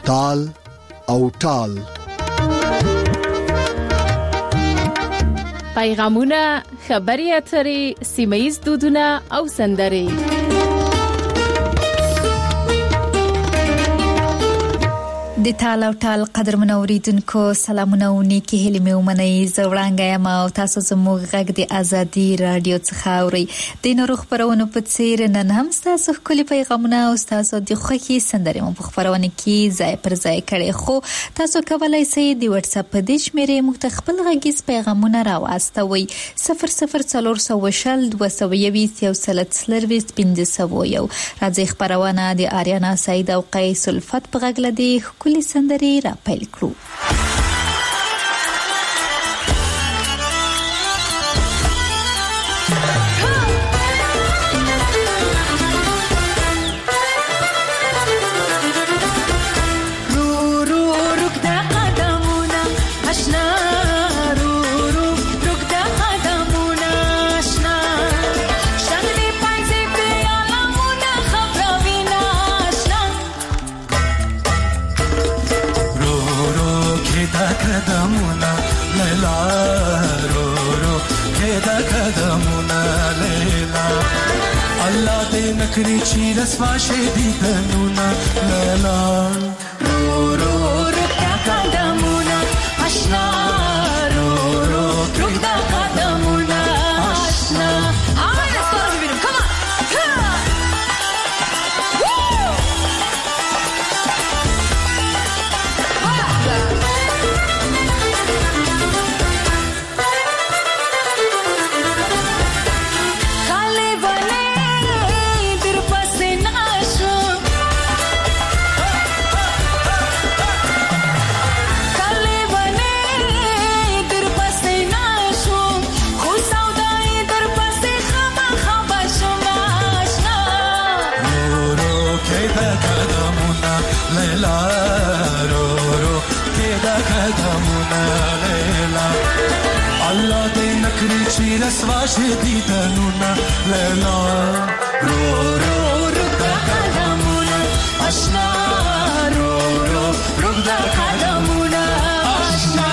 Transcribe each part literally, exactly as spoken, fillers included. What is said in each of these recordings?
تال او ټال. پیغامونه، خبري اترې، سیمه‌ییز دودونه او سندرې. د تال او ټال قدرمن اوریدونکو سلامونه او نیکی هیله مې ومنئ. زه وړاندې یم او تاسو زموږ غږ د ازادي رادیو څخه اورئ. د نورو خبرونو په څیر نن هم تاسو خپل پیغامونه او تاسو د خوښي سندرې مو په خبرونه کې ځای پر ځای کړئ. خو تاسو کولای شئ د واتس اپ په دې شمیرې موږ ته خپل غږیز پیغامونه راواستوئ. صفر صفر څلور سوه شل دوه سوه یویشت یو سل څلرویشت پنځه سوه یو. راځي خبرونه د آریانا سعید او قیس الفت په غږ لدی کلی سندرې را پیل کړو. نکری چی رسوا شدی دنونا لالا رو رو رک دا قدمونا اشنا رو رو رک دا قدمونا اشنا. آمین اسکارو ببینم کمان چی رسوا شدی دنونا لیلا رو رو رک دا قدمونا اشنا رو رو رک دا قدمونا اشنا.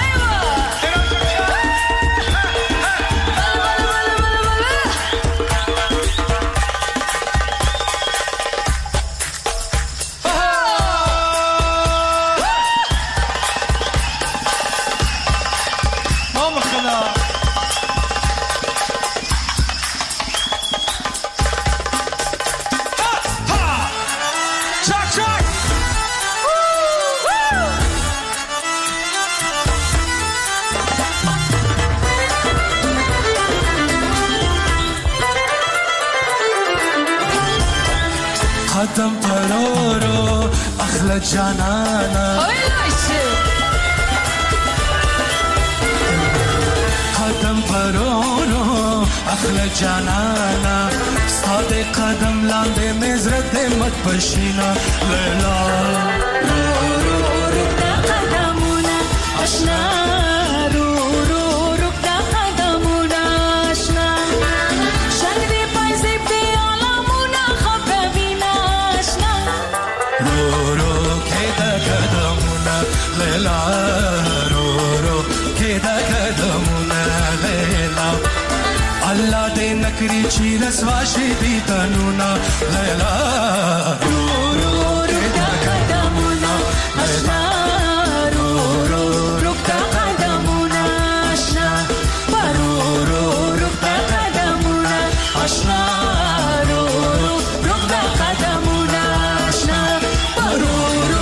قدم پرورو اخلا جانانا قدم پرورو اخلا جانانا ستاد قدم لاندے مزرد مت پشینا لیلا رو رو رک دا قدمونا اشنا رو رو رک دا قدمونا اشنا. شنگی پایزی پیالامونا خبروینا اشنا رو رو که دا قدمونا لیلا رو رو که دا قدمونا لیلا. اللہ دے نکری چی رسوا شدی دنونا لیلا رو رو رک دا قدمونا اشنا رو رو رک دا قدمونا اشنا رو رو رک دا قدمونا اشنا رو رو رک دا قدمونا اشنا رو رو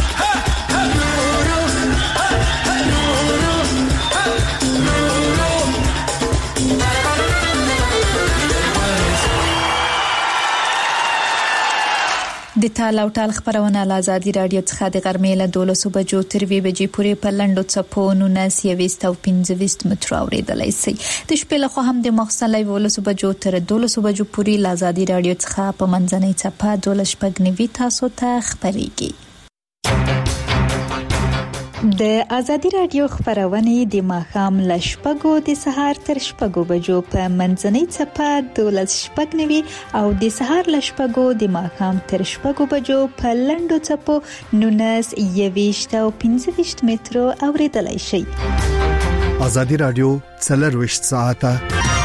د تال او ټال خبرونه له آزادي رادیو څخه د غرمې له دولسو بجو تر وی بجې پورې په لنډو څپو نولس یویشت او پنځه ویشت متر اورېدلای شئ. د شپې له خوا هم د ماخوستن له یولسو بجو تر دولسو بجو پورې له آزادي رادیو څخه په منځنۍ څپه دولس شپږ نوي تاسو ته خبرېږي. د ازادي رادیو خبرونه د ماخام لشپګو د سهار تر شپږو بجو په منځنۍ چپه دولس شپږ نوي او د سهار لشپګو د ماخام تر شپږو بجو په لندو چپو نونس یويشت او پنځه ویشت مترو اوریدلای شي. ازادي رادیو څلرويشت ساعته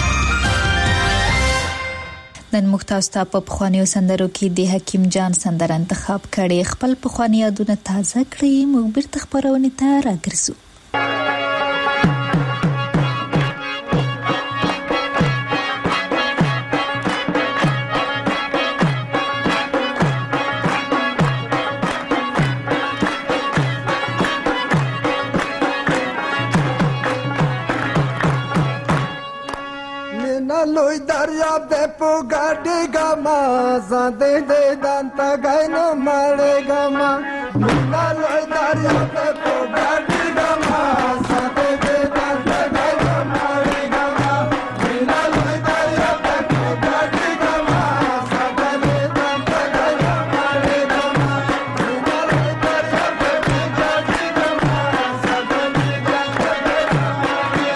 نن مختاستا په بخوانیو سندرو کې د حکیم جان سندر انتخاب کړي. خپل بخوانی یادونه تازه کړي. موږ بیرته خبرونه ته راګرځو. Lui dariab de pugadi gama zade de danta gaino mare gama Mina lui dariab de pugadi gama zade de danta gaino mare gama Mina lui dariab de pugadi gama zade de danta gaino mare gama Mina lui dariab de pugadi gama zade de danta gaino mare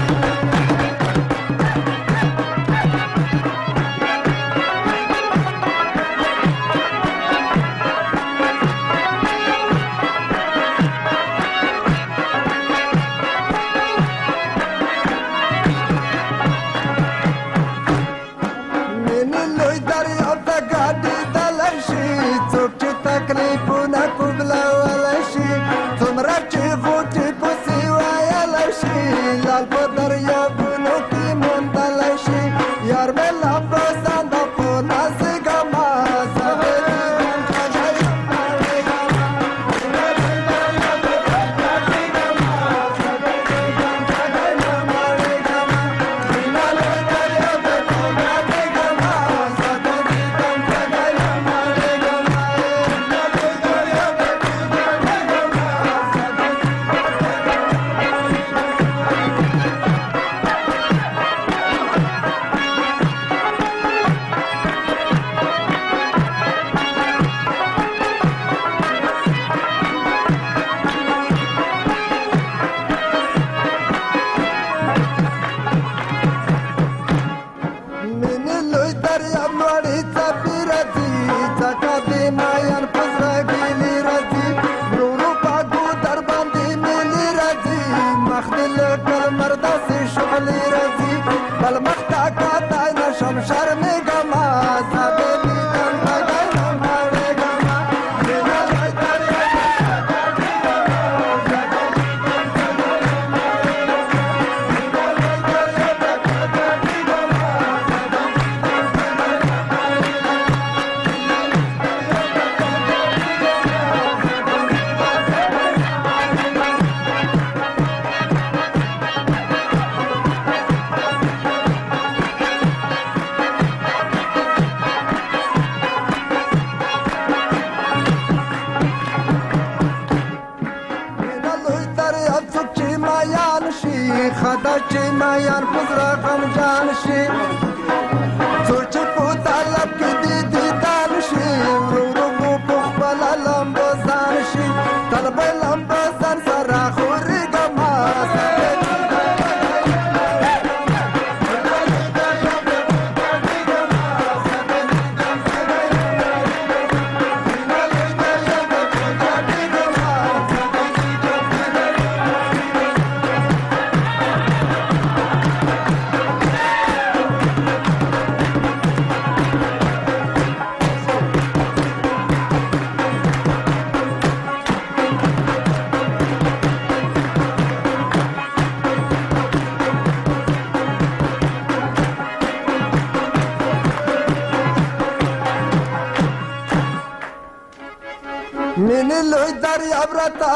Mini lui dariab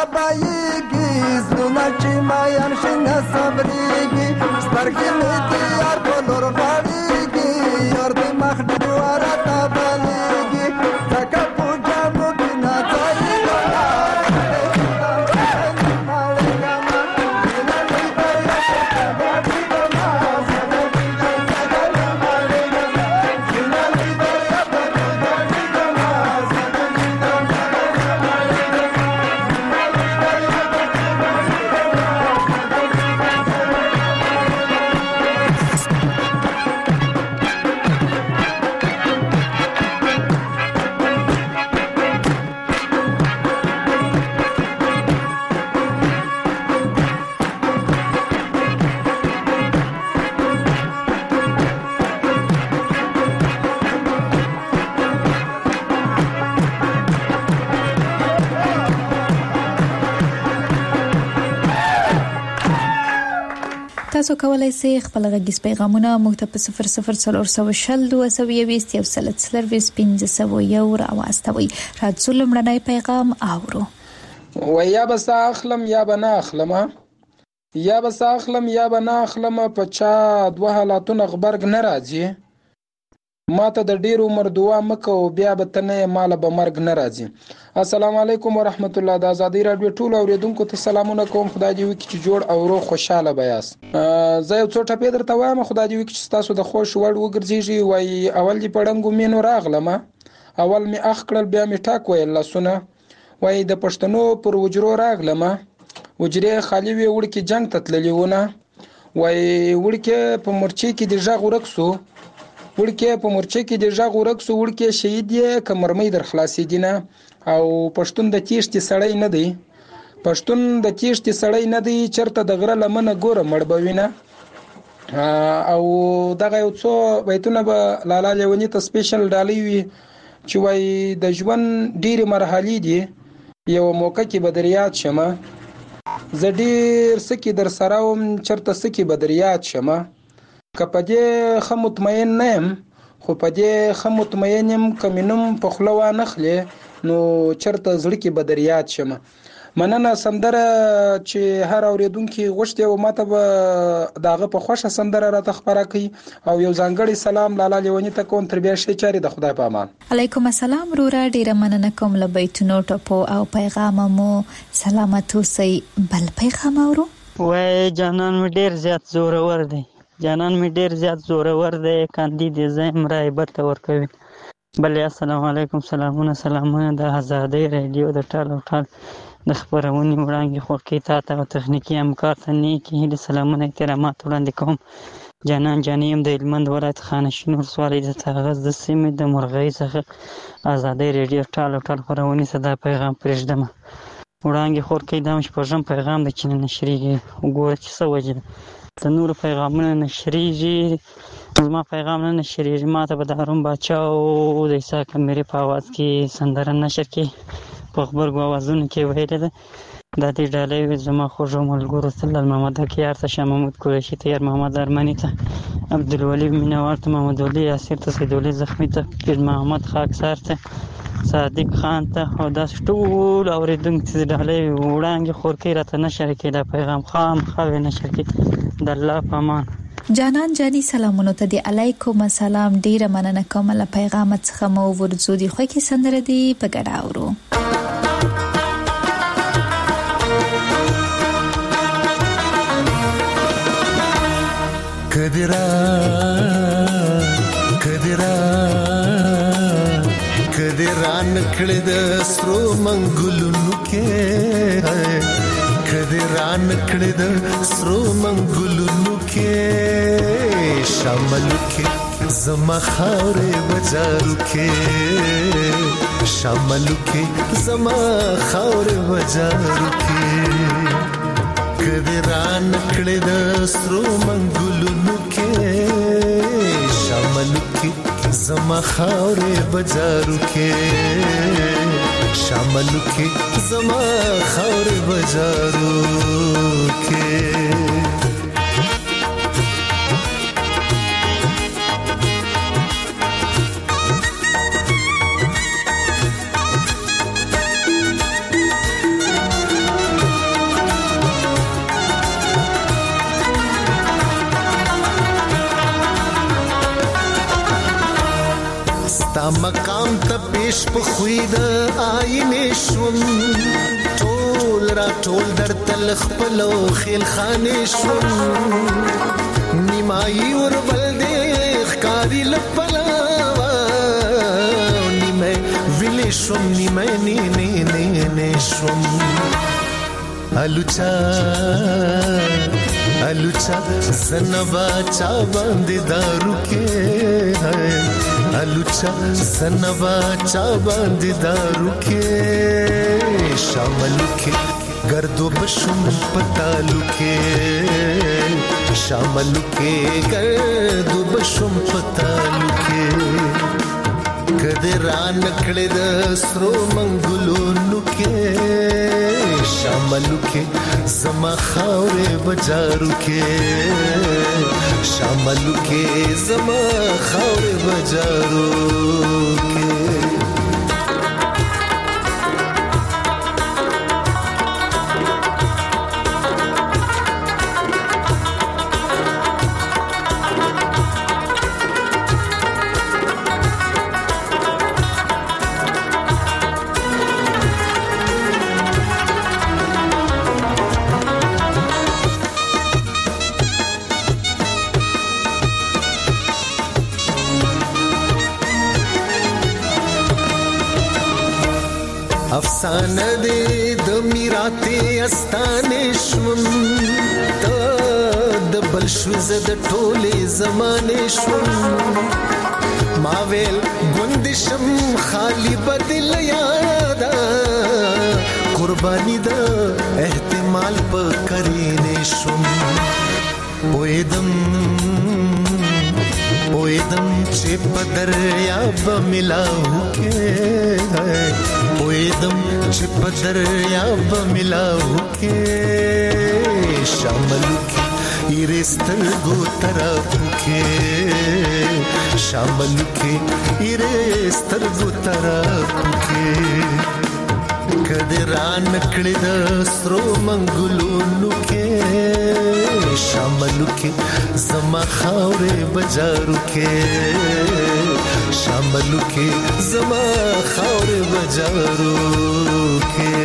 ratabayigi Zluna chimayan shina sabrigi Stargi miti yar kolor gharigi Yardi makhdi waratabaligi Taka puja mukina zayiga تاسو کولای شئ خپل غږیز پیغامونه موږ ته په صفر صفر څلور سوه شل دوه سوه یوویشت یو سل څلرویشت پنځه سوه یو راواستوئ. راځو لومړنی پیغام اورو. و یا بس اخلم یا بنا اخلم یا بس اخلم یا بنا اخلم په چا دوه حالاتونه غبرګ نه راځي. ما ته د ډیر عمر دعا مکو بیا به تنه مال به مرګ نه راځي. السلام علیکم ورحمت الله. د ازادي رادیو ټول اوریدونکو ته سلامونه کوم. خدای دې وکړي چې جوړ او روغ خوشاله بیاس. زه یو څو ټپې درته وایم. خدای دې وکړي چې تاسو د خوش وړ وګرځيږي. وای اول دې پړنګو مینو راغلم، اول می اخ کړل بیا می ټاک ویل لاسونه. وای د پښتنو پر وجرو راغلم، وجرې خالی وی وړکي جنگ ته تللیونه. وای وړکي په مرچي کې د ژغ ورکسو، وړکې په مورچه کې د ژغ ورکسو، وړکې شهید یې که مرمۍ در خلاصې دي نه. او پښتون د تیښتې سړی نه دی، پښتون د تیښتې سړی نه دی، چرته د غره لمنه ګوره مړ به وینه. او دغه یو څو بیتونه به لالا لیوني ته سپیشل ډالۍ وي چې وایي د ژوند ډېرې مرحلې دي، یو موقع کې به در یاد شمه، زه ډېر څه کې در سره وم چرته څه کې به در یاد شمه. که په دې ښه مطمئن نه یم، خو په دې ښه مطمئن یم که مې نوم په خوله وانخلې نو چرته زړه کې به در یاد شمه. مننه. سندره چې هر اوریدونکي غوښتي او ماته به د هغه په خوښه سندره راته خپره کوي. او یو ځانګړی سلام لالا لیوني ته کوم. تر بیا ښې چارې د خدای په امان. علیکم السلام وروره، ډیره مننه کوم له بیتونو ټپو او پیغام مو. سلامت اوسئ. بل پیغام اورو. وای جانان مې ډیر زیات زورور دی، جانان می ډیر زیات زورور دی، کاندید زم رای برته ورکوي. بل السلام علیکم. سلامونه سلامونه د ازادي رادیو د ټال او ټال د خبرونې وړاندې خورکی تا ته او تخنیکی همکار ته نیکی هیله سلامونه احترامات وړاندې کوم. جانان جانیم د هلمند ولایت خانشین ولسوالۍ د تاغز د سیمې د مرغۍ څخه ازادي رادیو ټال او ټال خبرونې صدا پیغام پرېږدم. وړاندې خورکی دا شپږم پیغام د چینه نشریږي. وګوره چې څه وجه ده د نور پیغامونه نشریږي، زما پیغام نه نشریږي. ما ته به د هارون باچا او د عیسی کمیري په आवाज کې سندره نشر کې په خبرګو اوازونو کې ویل ده. دا دې ډالۍ زما خوږو ملګرو ته محمد کیار ته، شاه محمود قریشي ته، یار محمد ارمنی ته، عبدالولي مینوار ته، محمد ولي یاسر ته، سیدولي زخمی ته، پیر محمد خاکسار ته، صادق خان ته او داس ټول اوریدونکو ته ډالۍ وړاندې خورکی راته نشر کې دا پیغام خام خو نشر کې. د الله په امان. جانان جانی سلامونه ته دی. علیکم السلام. ډیره مننه کوم له پیغام څخه مو ورزو دی خو کې سندره دی په ګډه اورو. کدرا کدرا کدرا نکړه د سترو منګلونو کې، کدرا نکړه د سترو منګلونو کې، شامل کې زما خاورې بازارو کې، شامل کې زما خاورې بازارو کې، کدرا نکړه د سترو منګلونو کې، شامل کې زما خاورې بازارو کې، شامل کې زما خاورې بازارو کې. مقام ته پیش په خوید آینه شوم، ټول را ټول در تل خپلو خیل خانه شوم، نیمای ور بل دې ښکاری لپلاوا، نیمه ویلې شوم نیمه نه نه نه نه شوم. الوچا الوچا زنبا چا باندې دارو کې، الوچا زنبا چا باندې دارو کې، شاملو کې گردو بشم پتالو کې، شاملو کې گردو بشم پتالو کې، کده را نکړې د سرو منګلونو کې شاملو کې زما خاورې بجارو کې شاملو کې زما خاورې بجارو کې افسانه دې د میراته استانې شوم ته د بل شو زه د ټولې زمانې شوم ما ویل ګوندشم خالی بدل یادا قرباني دا احتمال په کرینې شوم وېدم وېدم چې په دریاب ملاو کې وېدم چې په دریاب ملاو کې شامل کې ایرستر ګو طرف کې شامل کې ایرستر ګو طرف کې کده را نکړې د سرو منګلونو کې شاملو کې زما خاورې بجارو کې شاملو کې زما خاورې بجارو کې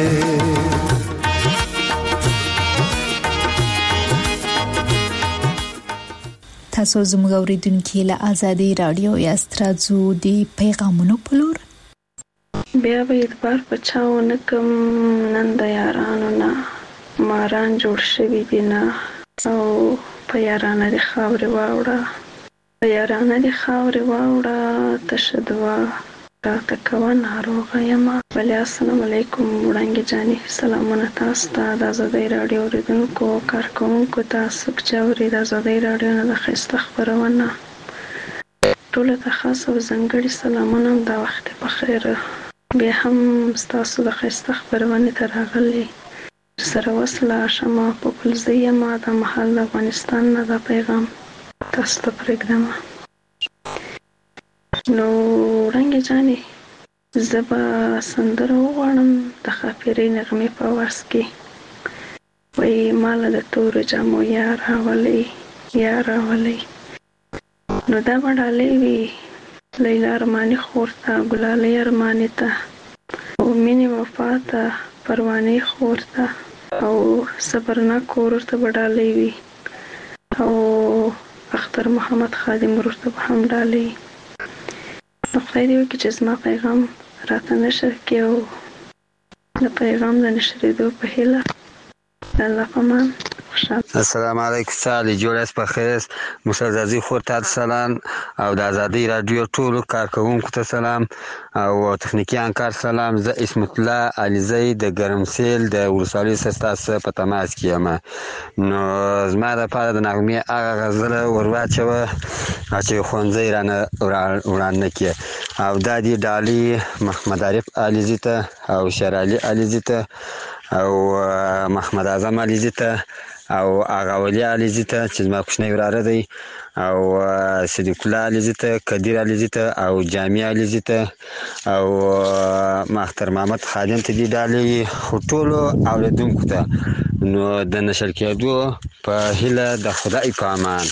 تاسو زموږ اوریدونکو له آزادي رادیو یا سترازو دی پیغامونو پلور بیا به اعتبار پچاو نکم نن د یارانو نه ماران جوړ شوي دي نه او په یارانه د خاورې واوړه په یارانه د خاورې واوړه تشه دوا راته کوه ناروغه یمه بلې السلام علیکم وړانګې جانې سلامونه تاسو ته د ازادۍ راډیو اورېدونکو کارکوونکو ته څوک چې اوري د ازادۍ راډیو نه د ښایسته خپرونه ټولو ته خاص او ځانګړي سلامونه د وخت په خیر بیا هم ستاسو د ښایسته خپرونې ته راغلي سره وصله شمه په پلزۍ یم د محل د افغانستان نه دا پیغام تاسو ته پرېږدم نو وړانګې جانې زه به سندره وغواړم د ښاپیرۍ نغمې په آواز کې وایي ماله د تورو جامو یا راولئ یا راولئ نو دا به ډالۍ وي لیلا ارماني خور ته ګلالۍ ارماني ته او مینې وفا ته پروانې خور ته او صبرناک کور ته به ډالۍ وي او اختر محمد خادم ورور ته به هم ډالۍ نو خدای دې وکړي چې زما پیغام راته نشر کړي او د پیغام د نشرېدو په هیله الله پامان السلام علیکم سالی جوړاس په خیر مسعزازي خورته سلام او د ازادي رادیو ټولو کارکوونکو ته سلام او تخنیکی انکار سلام زه اسمت الله علیزی د ګرمسیل د ولسوالۍ سستاسه په تماس کې یم نو زما د پاره د نغمې هغه غزل ورواچوه چې خونځي رانه وران کې او د دې ډالي محمد عارف علیزی ته او شرالي علیزی ته او محمد اعظم علیزی ته او آغا ولی علیزی ته چې زما کوچنی وراره دی او صدیق الله علیزی ته قدیر علیزی ته او جامع علیزی ته او مختر محمد خادم ته دی ډالۍ ټولو اوریدونکو ته نو د نشر کېدو په هیله د خدای په امان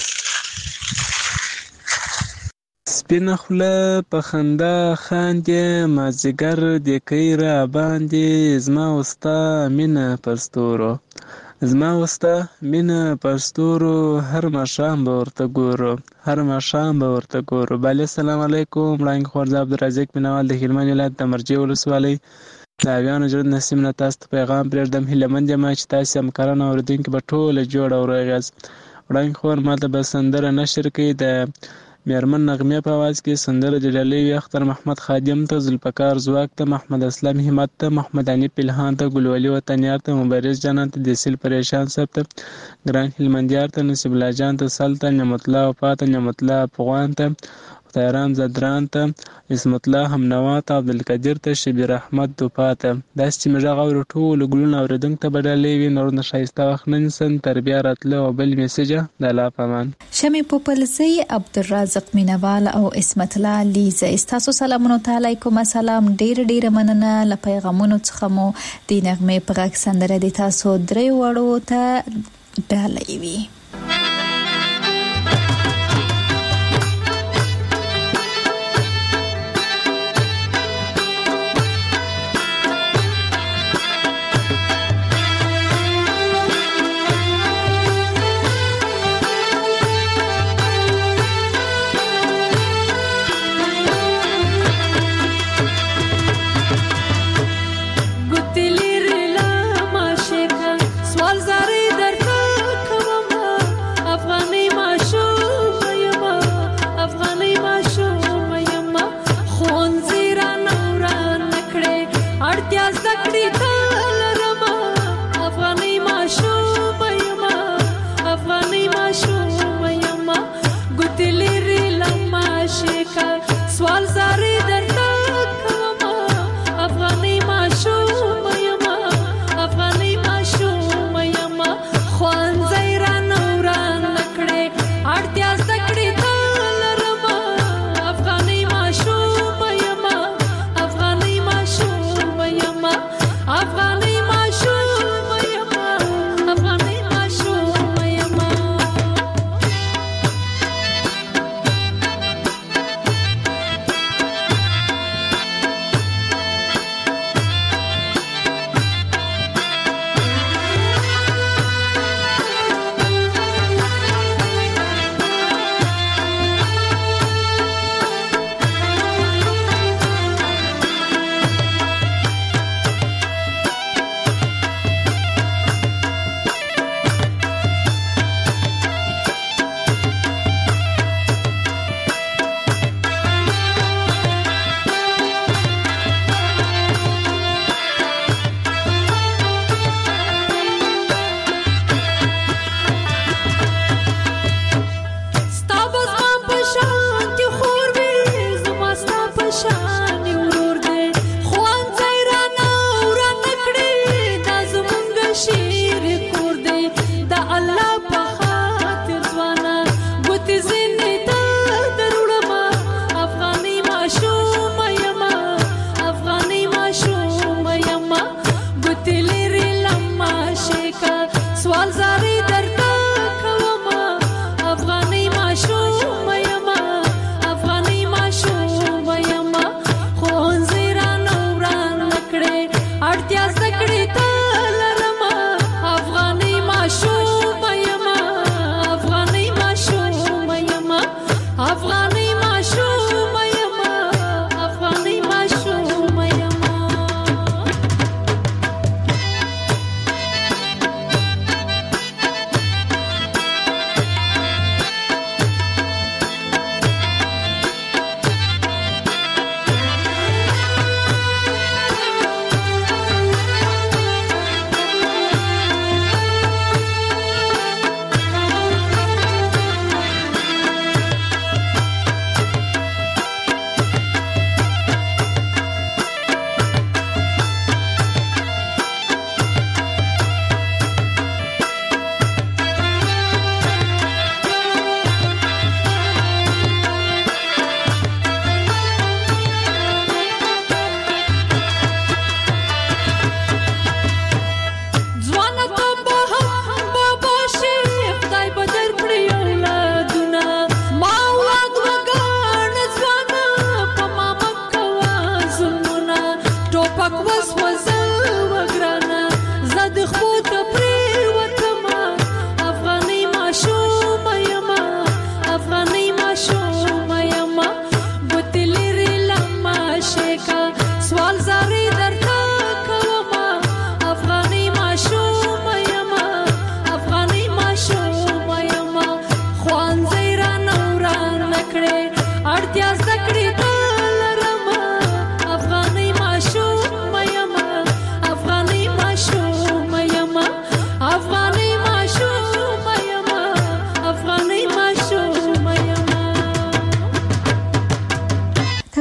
سپینه خوله په خندا خاندې مازدیګر د کوي را باندې زما وستا مینه پر ستورو زما وستا مینه پر ستورو هر ماښام به ورته ګورو هر ماښام به ورته ګورو بله السلام علیکم وړانګې خور زه عبدالرزاق مینوال د هلمند ولایت د مرجې ولسوالۍ د اویانو جوړ نسیم نه تاسو ته پیغام پرېږدم هیله مند یم چې تاسې همکاران او اورېدونکي به ټوله جوړ او روغ یاست وړانګې خور ماته به سندره نشر کوي د میرمن نغمې په आवाज کې سندره د ډلې وی اختر محمد خادم ته ذوالفقار زواک ته محمد اسلام همت ته محمد انی پلهان ته ګلولي وطنیار ته مبارز جانان ته دیسل پریشان صاحب ته ګران هلمندیار ته نصیب الله جان ته سلطان نعمت الله وفات نعمت الله افغان ته خدای رام زدران ته، عصمت الله همنوا ته، عبدالقدیر ته، شبیر احمد دوپا ته. داسې چې مې غږ اورو ټولو ګلونو اورېدونکو ته به ډالۍ وي. نور نه ښایسته وخت نه نیسم تر بیا راتله او بل میسجه د الله په امان. شمې پوپلزی، عبدالرازق مینوال او عصمت الله لیزه، ستاسو سلامونو ته علیکم السلام. ډیر ډیر مننه له پیغامونو څخه مو د نغمې په غږ سندره د تاسو درې وړو ته ډالۍ وي. گوتلی ریلا ماشکا سوال زاری در کل کماما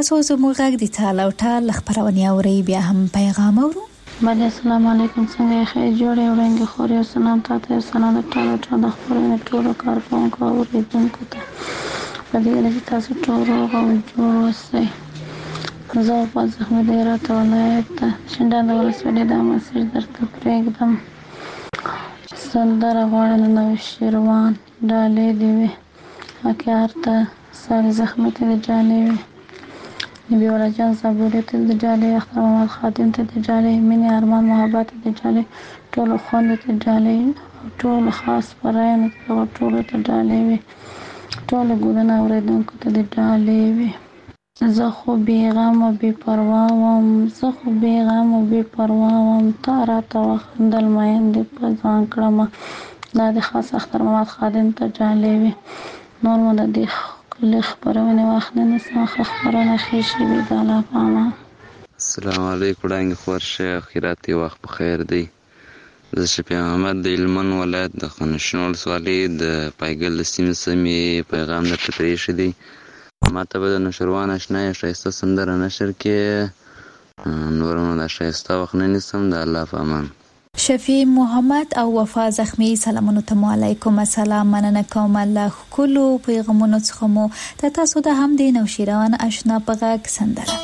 تاسو زموږ غږ د تعال او ټال خبرونه اوري بیا هم پیغام اورو. بله السلام علیکم، څنګه یې خیر جوړ یو رنګ خور یو سلام تاسو سلام ټول ټول د خبرونه ټول کارکونکو اوریدونکو ته په دې لږ تاسو ټول او جوړ اوسئ. زه په زخمه دې راته ولایت ته شندان د ولسوالۍ د مسیر درته پرېږدم. سندره غواړم نو شیروان ډالۍ دې وي اکیار ته ساري زخمه ته د جالۍ وي نبی والا جان صبوري ته د جالۍ اختر محمد خادم ته د جالۍ مینې ارمان محبت ته د جالۍ ټولو خوندو ته جالۍ ټولو خاص پراینو ته ټولو ته جالۍ وي ټولو ګلونه اوریدونکو ته د جالۍ وي. زه خو بیغم و بی پروا وم زه خو بیغم و بی پروا وم تا راته وخندل میندې په ځان کړمه. دا د خاص اختر محمد خادم ته جالۍ وي. نور مو د دې ښکلې خپرونې واخلې نسم ښه خپرونه ښې شي وي د الله په امان. السلام علیکم وړانګې خور شه اخراتي وخت په خیر دی. زه شفیع احمد د هلمند ولایت د خانشین ولسوالۍ د پایګل د سیمې سمې پیغام درته پرېښی دی. ما ته به د نوشروان اشنا یې ښایسته سندره نشر کې نور نو د ښایسته وخت نه نیسم د الله په امان. شفیع محمد او وفا زخمی سلامونه ته علیکم السلام مننه کوم الله کولو پیغامونو څخه مو ته تاسو د هم د نوشروان اشنا په غږ سندره.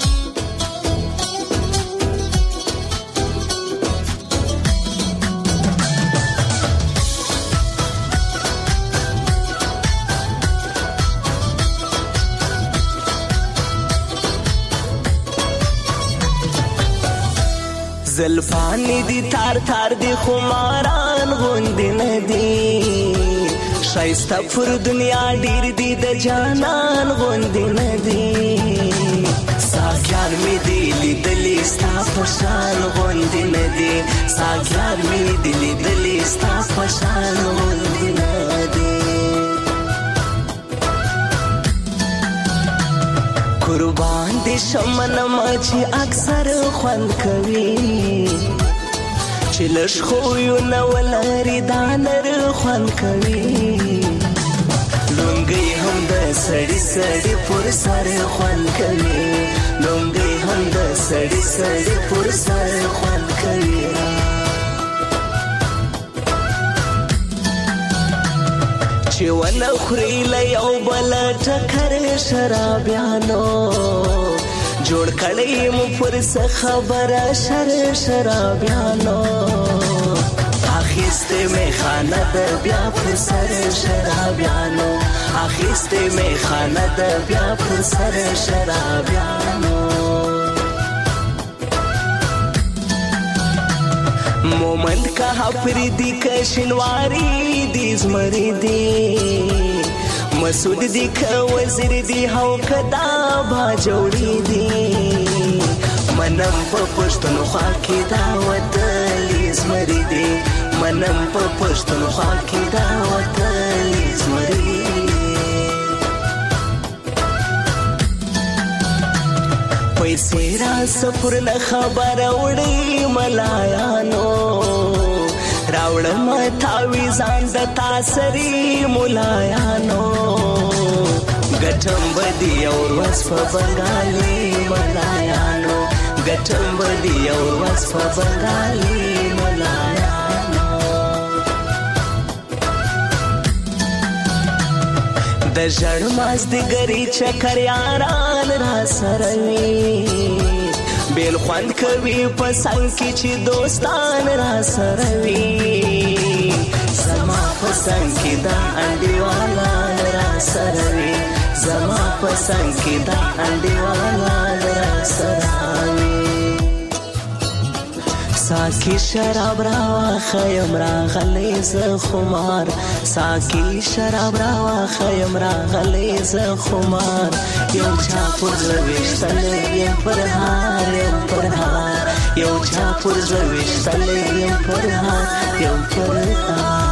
زلفانی دی تار تار دی خماران غوندی ندی شایسته پر دنیا ډیر دی د جانان غوندی ندی ساکیان می دی لیدلی ستا پشان غوندی ندی ساکیان می دی لیدلی ستا پشان غوندی ندی قربان دی شمن مچی اکثر خوند کوي چې لږ خو یو نو لري دانر خوند کوي لونګي هم د سړی سړی پر سر خوند کوي لونګي هم د سړی سړی پر سر خوند کوي چې ونه خوري له یو بل ټکر شرابیانو جوړ کړی مو پر څه خبره شر شرابیانو اخیسته می خانه د بیا پر سر شرابیانو اخیسته می خانه د بیا پر سر شرابیانو مومند کا پری دی کشنواری دی زمری دی مسعود دی که وزیر دی هاو کدا با جوړی دی منم په پښتونخوا کې دا وتلی زمری دی منم په پښتونخوا کې دا وتلی زمری پیسې را سفر نه خبر وړي ملایانو راوړم تاوی ځان د تاسری ملایانو ګټم بدی اور وس په بنگالي ملایانو ګټم بدی اور وس په بنگالي ملایانو د ژړ ماز د ګری چکر یاران را سروي بیل خوند کوي په څنګ کې چې دوستان را سروي زما په څنګ کې دا انډیوالان را سروي زما په څنګ کې دا انډیوالان را سروي ساکی شراب را خیم را غلی ز خمار ساکی شراب را خیم را غلی ز خمار یو چا پر زویشتل یم پر هار یم پر هار یو چا پر زویشتل یم پر هار یم پر هار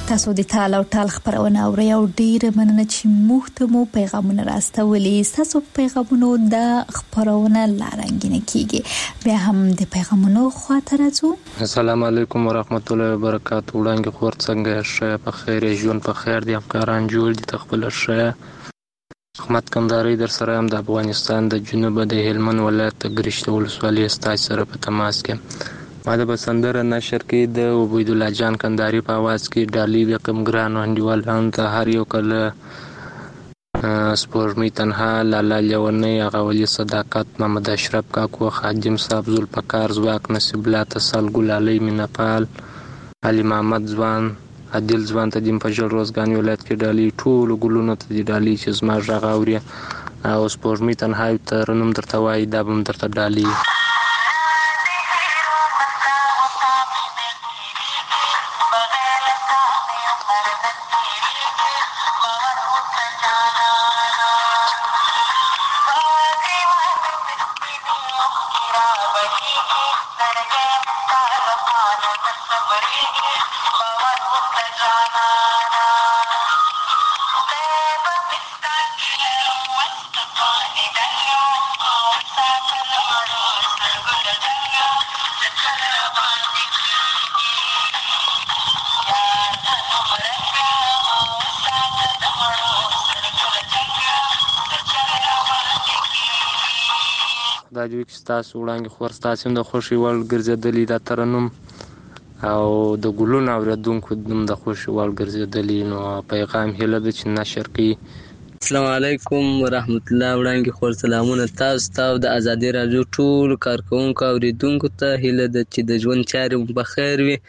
تاسو د تال او ټال خبرونه اورئ او ډیر مننه چې موږ ته مو پیغامونه راستولې. تاسو پیغامونو د خبرونه لارنګینه کیږي. بیا هم د پیغامونو خاطر راځو. السلام علیکم ورحمت الله وبرکاتہ. وړاندې خور څنګه شه په خیر ژوند په خیر دي همکاران جوړ دي تخپل شه. احمد کندهاری در سره هم د افغانستان د جنوب د هلمند ولایت ګرشت ولسوالۍ استاد سره په تماس کې. ما د بسندره نشر کې د عبید الله جان کندهاری په आवाज کې ډالۍ د کم ګران انډیوالان ته هر یو کله سپورمي تنها لالا لیونی هغه ولی صداقت محمد اشرف کاکو خادم صاحب ذوالفقار زواک نصیب الله تسل ګلالي مینپال علي محمد ځوان عادل ځوان ته د پجل روزګان ولایت کې ډالۍ ټول ګلونو ته د ډالۍ چې زما ژغ اوري او سپورمي تنها تر نوم درته وایي دا به درته ډالۍ. دا جو کې تاسو وړاندې خور تاسو د خوشي وړ ګرځېدلې د ترنم او د ګلونو اوریدونکو د خوشي وړ ګرځېدلې نو پیغام هله د چې نشر کې. السلام علیکم ورحمت الله. وړاندې خور سلامونه تاسو ته د ازادي رادیو ټول کارکونکو اوریدونکو ته هله د چې د ژوند چارې په خیر وي.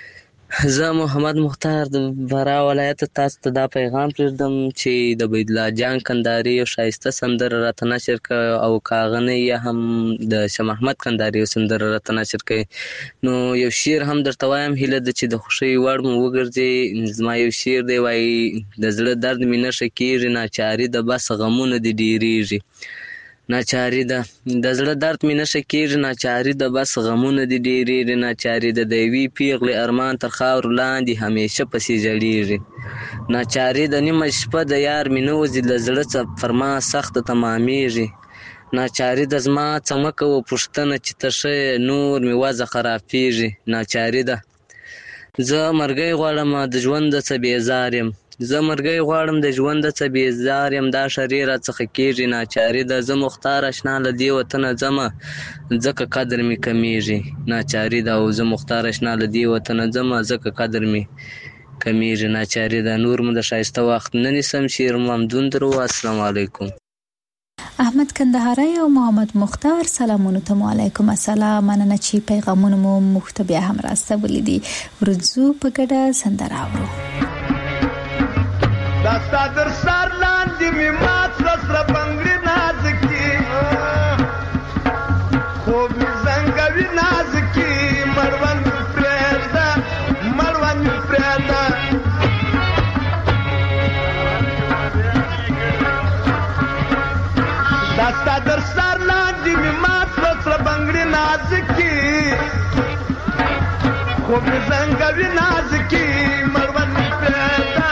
زه محمد مختار د فراه ولایت تاسو ته دا پیغام پرېږدم چې د عبید الله جان کندهاری یو ښایسته سندره راته نشر کړه او کاغنۍ یا هم د شاه محمد کندهاری یو سندره راته نشر کړي. نو یو شعر هم درته وایم هیله ده چې د خوښۍ وړ مو وګرځي. زما یو شعر دی وایي د زړه درد مې نه ښه کېږي ناچاري د بس غمونه دې ډېرېږي. ناچاري ده د زړه درد مې نه ښه کېږي ناچاري د بس غمونه دې ډېرېږي. ناچاري د د یوې پیغلې ارمان تر خاورو لاندې همیشه پسې ژړېږي. ناچاري د نیمه شپه د یار مې نه وځي له زړه څه فرما سخته تمامېږي. ناچاري د زما څه مه کوه پوښتنه چې ته ښه نور مې وضع خرابېږي. ناچاري ده زه مرګی غواړم د ژوند د څه بېزار یم. زه مرګی غواړم د ژوند د څه بېزار یم دا شرې راڅخه کېږي. ناچاري ده زه مختار اشنا له دې وطنه ځمه ځکه قدر مې کمیږي. ناچاري ده او زه مختار اشنا له دې وطنه ځمه ځکه قدر مې کمیږي. ناچاري ده نور مو د ښایسته وخت نه نیسم شعر ممدون درو. السلام علیکم. احمد کندهاری او محمد مختار سلامونه ته علیکم السلام. مننه چې پیغامونه مو موږ ته بیا هم راستولې دي. ورځو په ګډه سندره اورو. دستا در سر لاندې می مات سره بنگړي نازکی خوب می زنګوي نازکی مړوند پرېدا مړوند پرېدا دستا در سر لاندې می مات سره بنگړي نازکی خوب می زنګوي نازکی مړوند پرېدا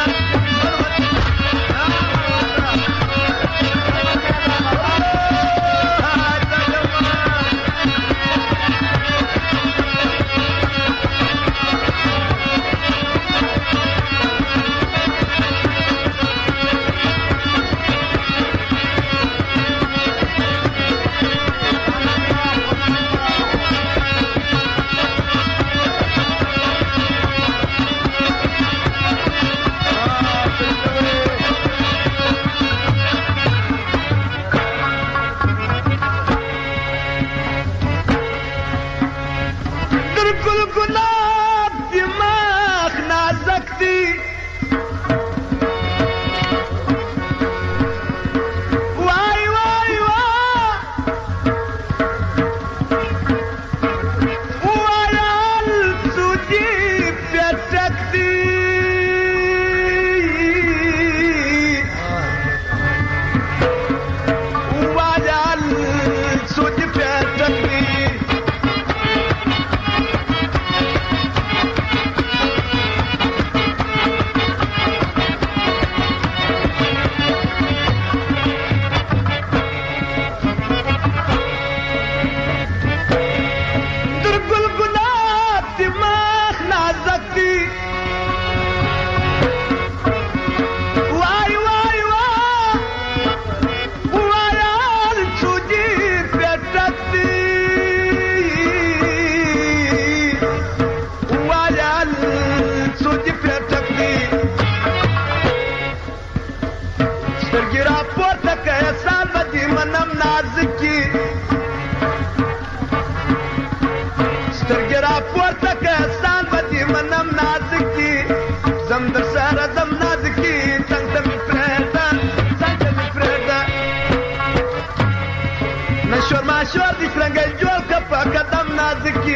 شور دي څنګه جوړ ک په قدم نازکی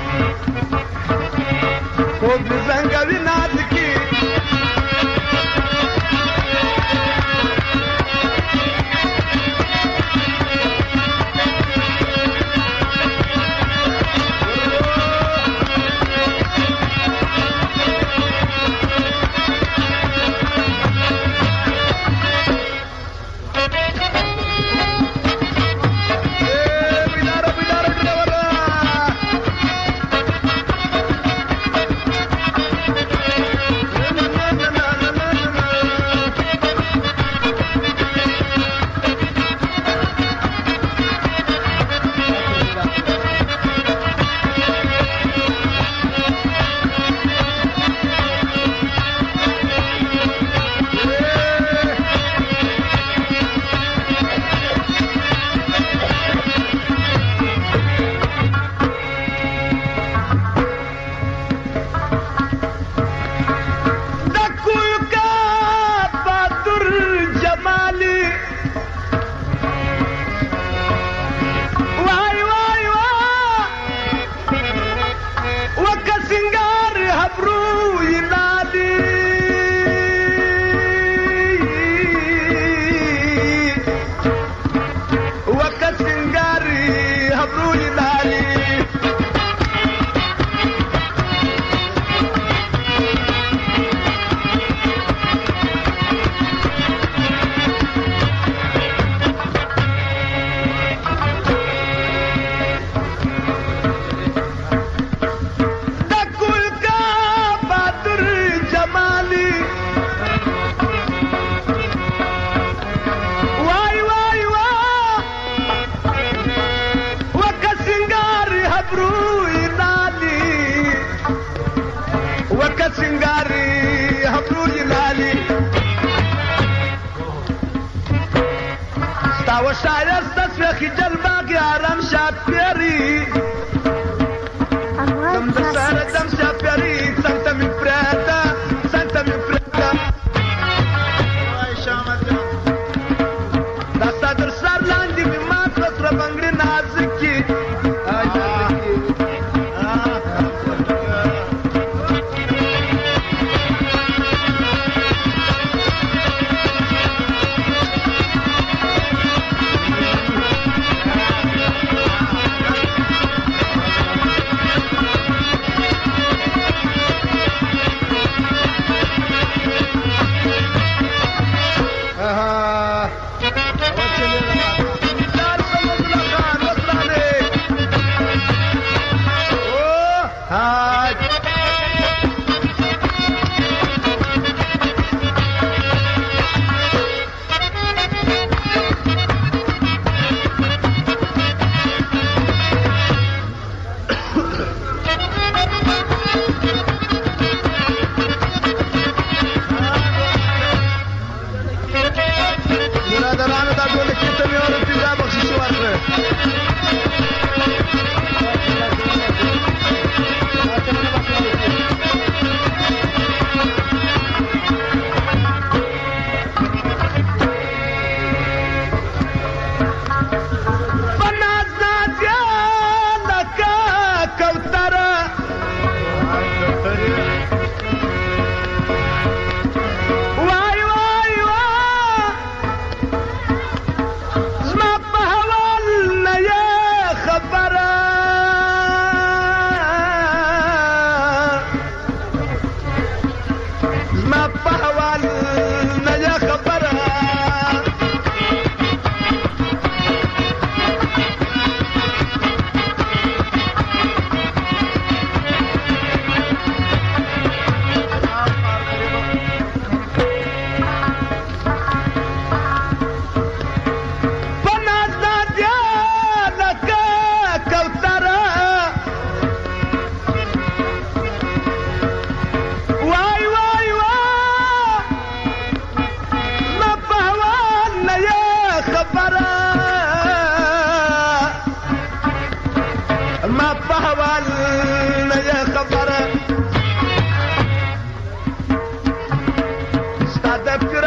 خوب دې زنګوي نازکی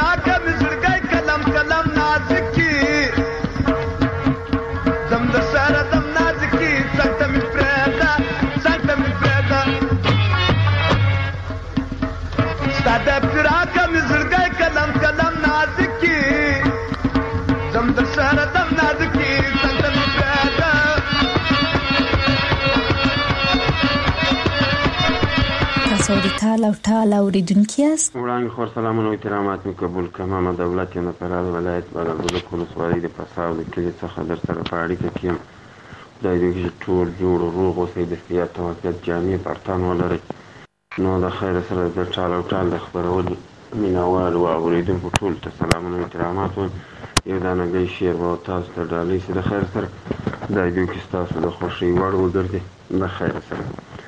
the side راکه مې زړګی کلم کلم نازکي زم در سره دم نازکي څنګه مې پیدا تاسو د ټال او ټال اوریدونکي یاست. وړاندې خور سلامونه او احترامات مې قبول کړم. محمد دولت یم د فراه ولایت بالابلوک ولسوالۍ د پساو د کلي څخه در سره په اړیکه کې یم. خدای دې وکړي چې ټول جوړ او روغ اوسئ، د صحت او عافیت جامې پرتان ولرئ. نو د خیر سره د ټال او ټال د خپرولو مینهوالو او اورېدونکو ټولو ته سلامونه او احترامات وایم. یو دانګی شعر به تاسو ته ډالۍ شي د خیر سره. خدای دې وکړي ستاسو د خوښۍ وړ وګرځي د خیر سره.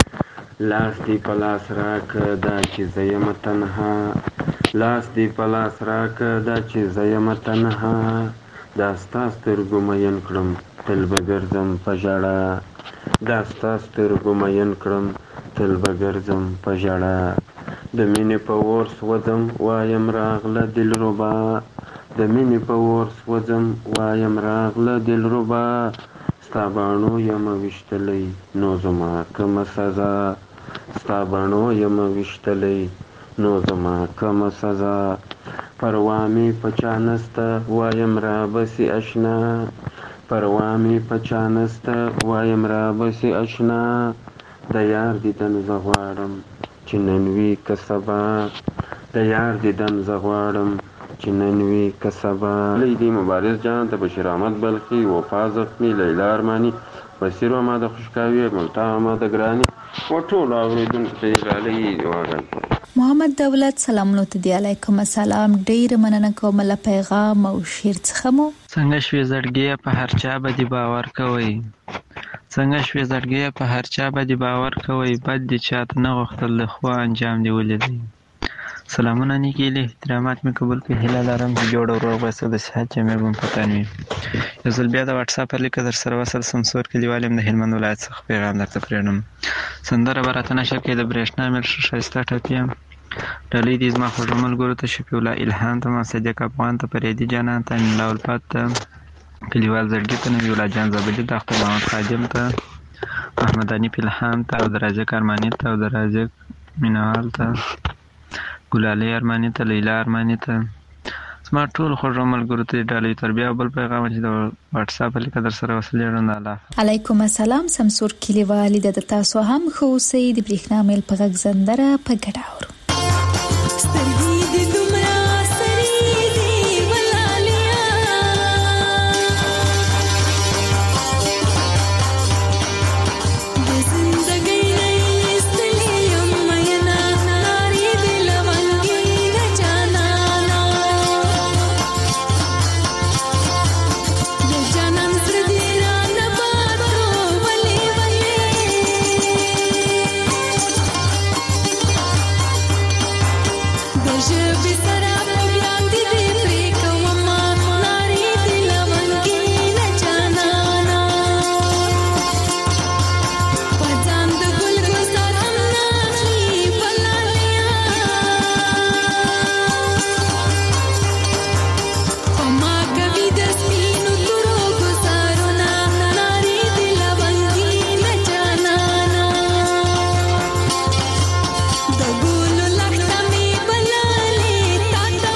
لاس دې په لاس راکه دا چې زه یم تنها، لاس دې په لاس راکه دا چې زه یم تنها، دا ستا سترګو مین کړم تل به ګرځم په ژړا، دا ستا سترګو مین کړم تل به ګرځم په ژړا. د مینې په اور سوځم وایم راغله دلربا، د مینې په اور سوځم وایم راغله دلربا، ستا باڼو یم ویشتلی نو زما کومه سزا، ستا باڼو یم ویشتلی نو زما کومه سزا. پروا مې په چا نسته وایم رابسې اشنا، پروا مې په چا نسته وایم رابسې اشنا، د یار دیدن زه غواړم چې نن وي که سبا، د یار دیدن زه غواړم چې نن وي که سبا. لیدي مبارز جان ته بشیر احمد بلخي، وفا زخمي، لیلا ارماني، بصیر ما د خوشکاوي، ملتا ما د ګراني و ټولو اورېدونکو ته یې ډالۍ وایم. محمد دولت سلامونه ته دی. علیکم السلام. ډېره مننه کوم له پیغام او شعر څخه مو. څنګه شوې زړګیه په هر چا به دې باور کوئ، څنګه شوې زړګیه په هر چا به دې باور کوئ، بد دې چاته نه غوښتل د ښو انجام دې ولیدئ. سلامونه نیکې له احترامات مې قبول کړئ. هیله لرم چې جوړ او روغ اوسئ، د صحت جامې به مو په تن وي. یو ځل بیا د واټساپ پر لیکه در سره وصل سم. څور کلیوال یم د هلمند ولایت څخه پیغام درته پرېږدم. سندره به راته نشر کړي د برېښنا مل ښه ښایسته ټپي یم. ډالۍ دې زما خوږو ملګرو ته، شفیع الله الهام ته، ما صدیق افغان ته، فریدي جانان ته، امین الله الفت ته، کلیوال زړګي ته، نبي الله جان زابلي ته، اختر محمد خادم ته، محمد انیف الهام ته، او د رازق ارماني ته، او د رازق مینوال ته، ګلالۍ ارماني ته، لیلا ارماني ته، زما ټول خوږو ملګرو ته ډالۍ. تر بیا بل پیغام چې د واټساپ لیکه در سره وصلېږم. الله علیکم السلام. سمسور کلیوالي د تاسو هم ښه اوسئ. د برېښنا میل په غږ زندره په ګډه اورو. Tata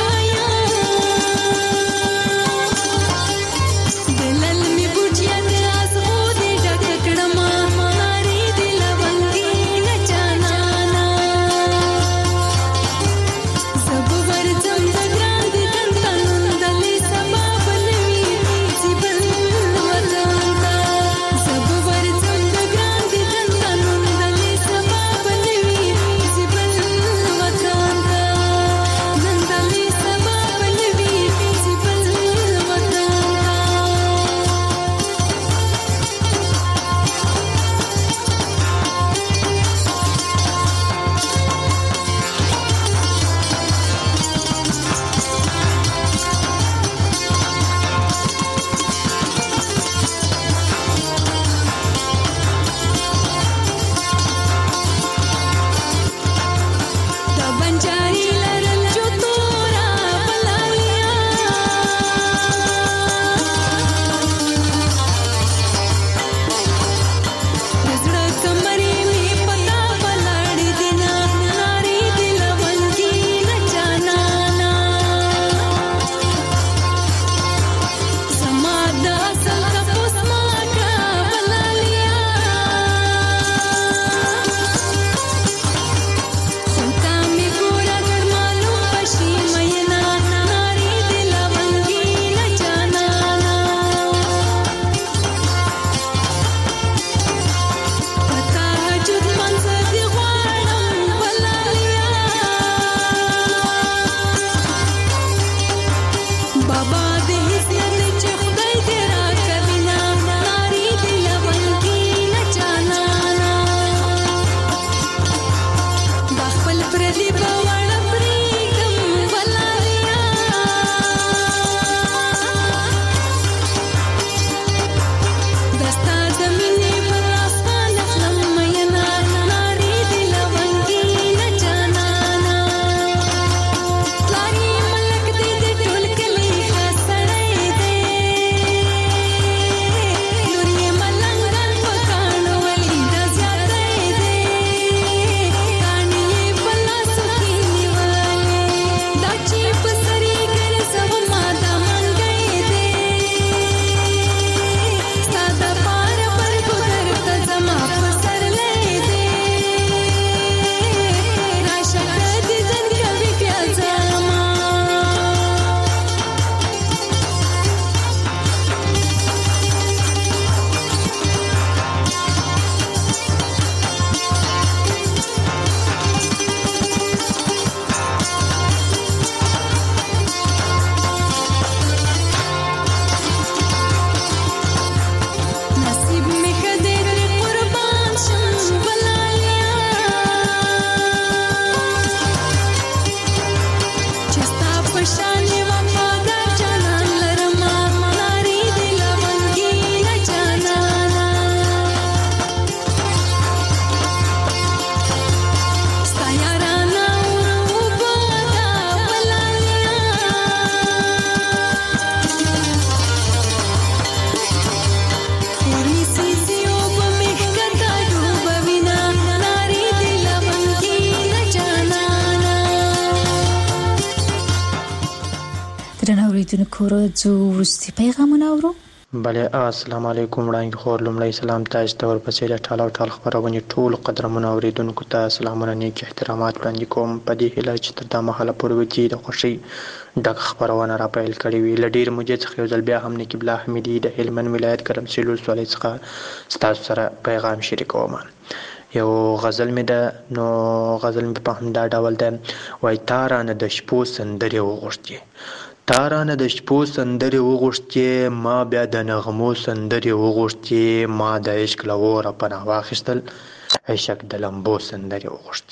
درنو اوریدونکو راځو وروستي پیغامونه اورو. بله السلام علیکم وړاندې خور لومړی سلام تاسو ته ورپسې د ټال او ټال خبرونه ټول قدرمنو اوریدونکو ته سلامونه نیک احترامات وړاندې کوم په دې هیله چې تر دا مهاله پورې وتی د خوشي ډک خبرونه را پیل کړي وي. لډیر مجه څخه یو ځل بیا هم نکیب الله حمیدی د هلمند ولایت ګرمسیر ولسوالۍ څخه تاسو سره پیغام شریکوم. یو غزل مې ده، نو غزل مې په همدا ډول ده. وای تارانه د شپو سندرې وغوښتې، تارانه د شپو سندرې وغوښتې، ما بیا د نغمو سندرې وغوښتې، ما د عشق له اوره پناه واخیستل، عشق د لمبو سندرې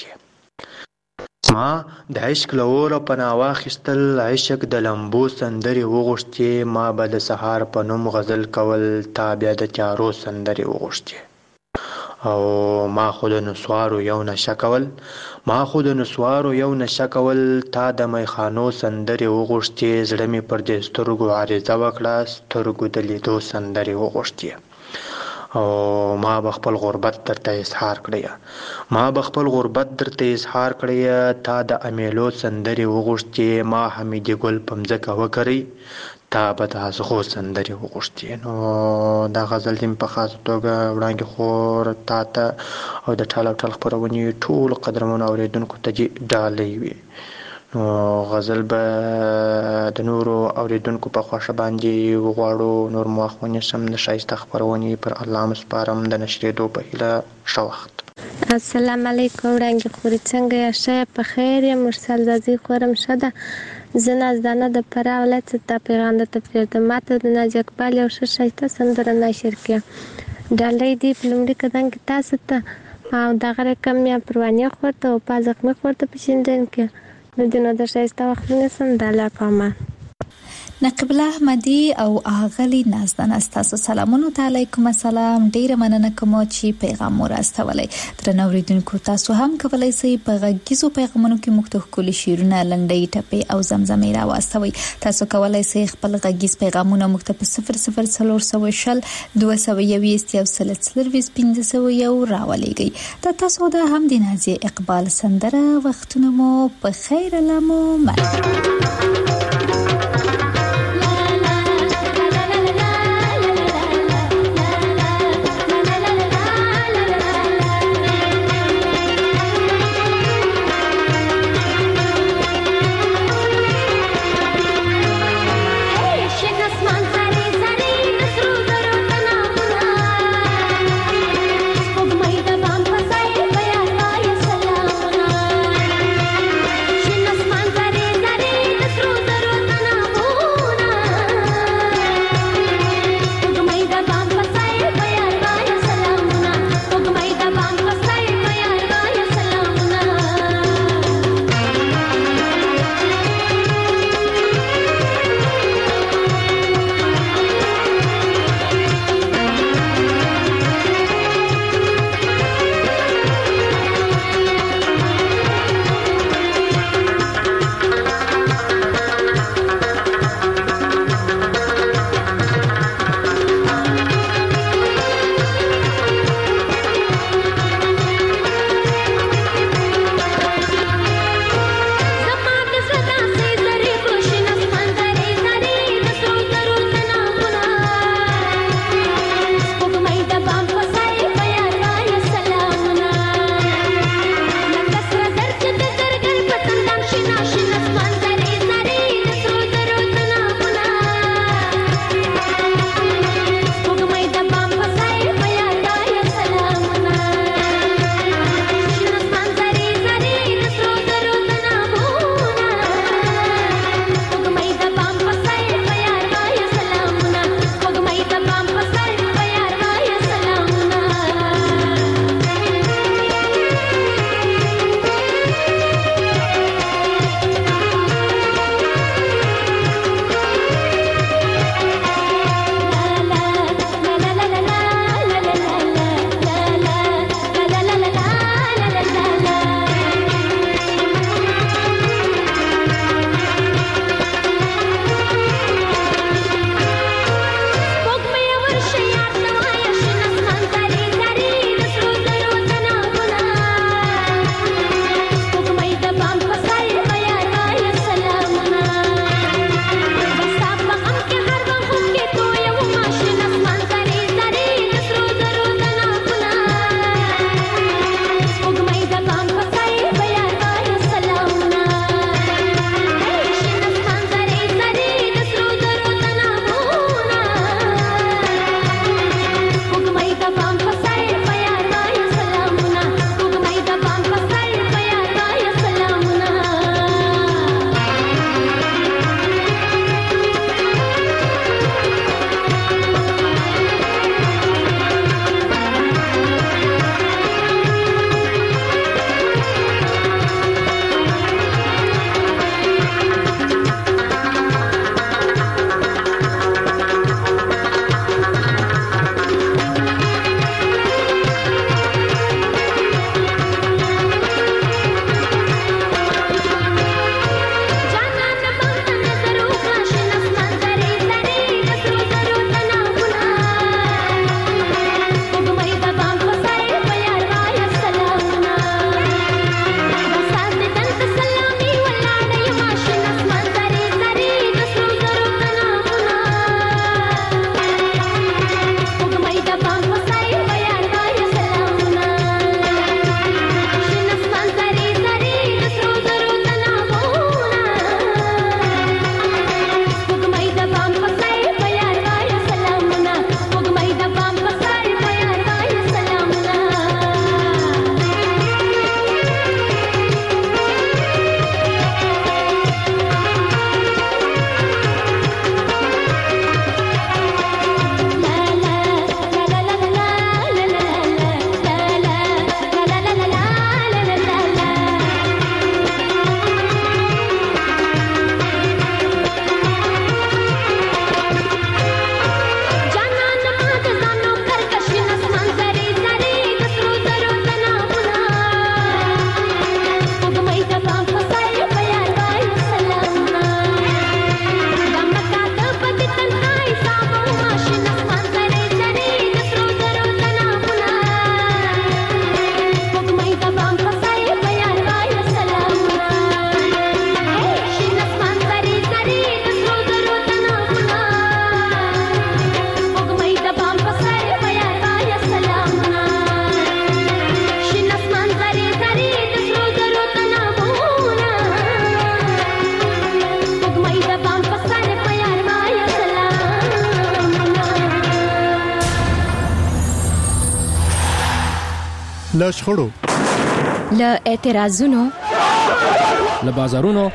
وغوښتې، ما د عشق له اوره پناه واخیستل، عشق د لمبو سندرې وغوښتې، ما به د سهار په نوم غزل کول، تا بیا د تیارو سندرې وغوښتې، او ما خو د نسوارو یو نشه کول، ما خو د نسوارو یو نشه کول، تا د میخانو سندرې وغوښتې، زړه مې پر دې سترګو عریضه وکړه، سترګو د لیدو سندرې وغوښتې، او ما به خپل غربت درته اظهار کړی، ما به خپل غربت درته اظهار کړی، تا د امیلو سندرې وغوښتې، ما حمیدي ګل په مځکه وکرئ، تا به د ازغو سندرې وغوښتې. نو دا غزل دې په خاصه توګه وړاندې خور تا ته او د ټال او ټال خپرونې ټول قدرمنو اوریدونکو ته ډالۍ وي. نو غزل به د نورو اوریدونکو په خوښه باندې وغواړو، نور مو وخت ونیسم، د ښایسته خپرونې پر الله مسپارم د نشرېدو په هیله. ښه وخت. السلام علیکم وړاندې خورې څنګه یا ښه په خیر یم؟ مرسل زازي خورم ښه ده. زه نازدانه د فراه ولایت څخه دا پیغام درته پرېږدم. ما ته د ناز اقبال یو ښه ښایسته سندره نشر کړه، ډالۍ دې په لومړي قدم کې تاسو ته او دغه رقم یا پروانې خور ته او په زخمي خور ته په شیندن کې نو د نو د ښایسته وخت ونیسم. د الله په امان. نقیب الله احمدي او اغلی نازدانه ستاسو سلامونه ته علیکم السلام. ډیره مننه کوم چې پیغام مو راستولای. درنو اوریدونکو تاسو هم کولای شئ په غږیزو پیغامونو کې مختلف کلی شیرونه، لنډۍ، ټپې او زمزمې را واستوي. تاسو کولای شئ خپل غږیز پیغامونه مختلف صفر صفر څلور سوه شل دوه سوه یوویشت یو سل څلرویشت پنځه سوه یو راولېږئ. دا تاسو د هم د نازیه اقبال سندره وختونه مو په خیر لمو من. Shine له شخړو، له اعتراضونو، له بازارونو،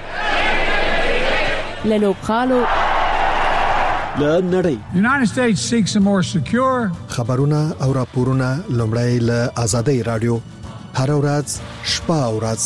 له لوبخالو، له نړۍ. United States seeks a more secure. خبرونه او راپورونه لومړی له آزادۍ رادیو هر ورځ شپه او ورځ.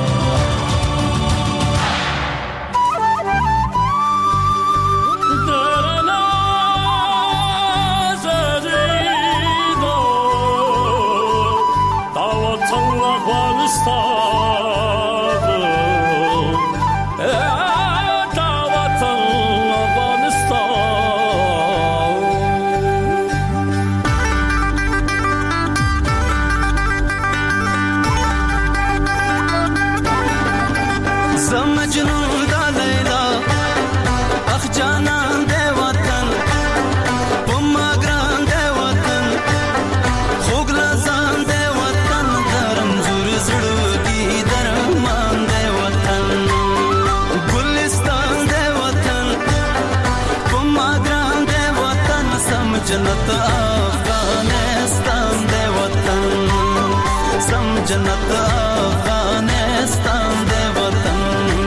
जन्नत अफगानिस्तान दे वतन, सम जन्नत अफगानिस्तान दे वतन.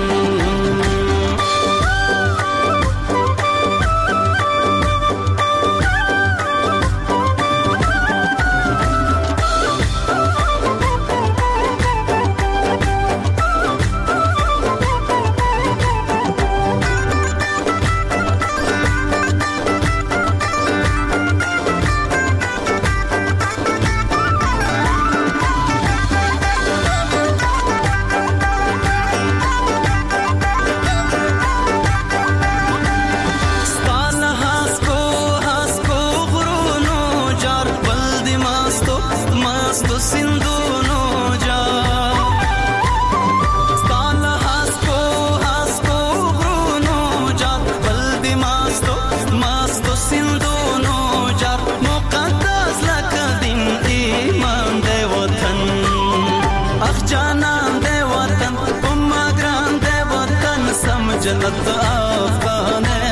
जन्नत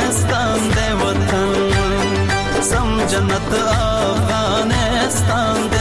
अफगानिस्तान दे वतन, सम जन्नत अफगानिस्तान दे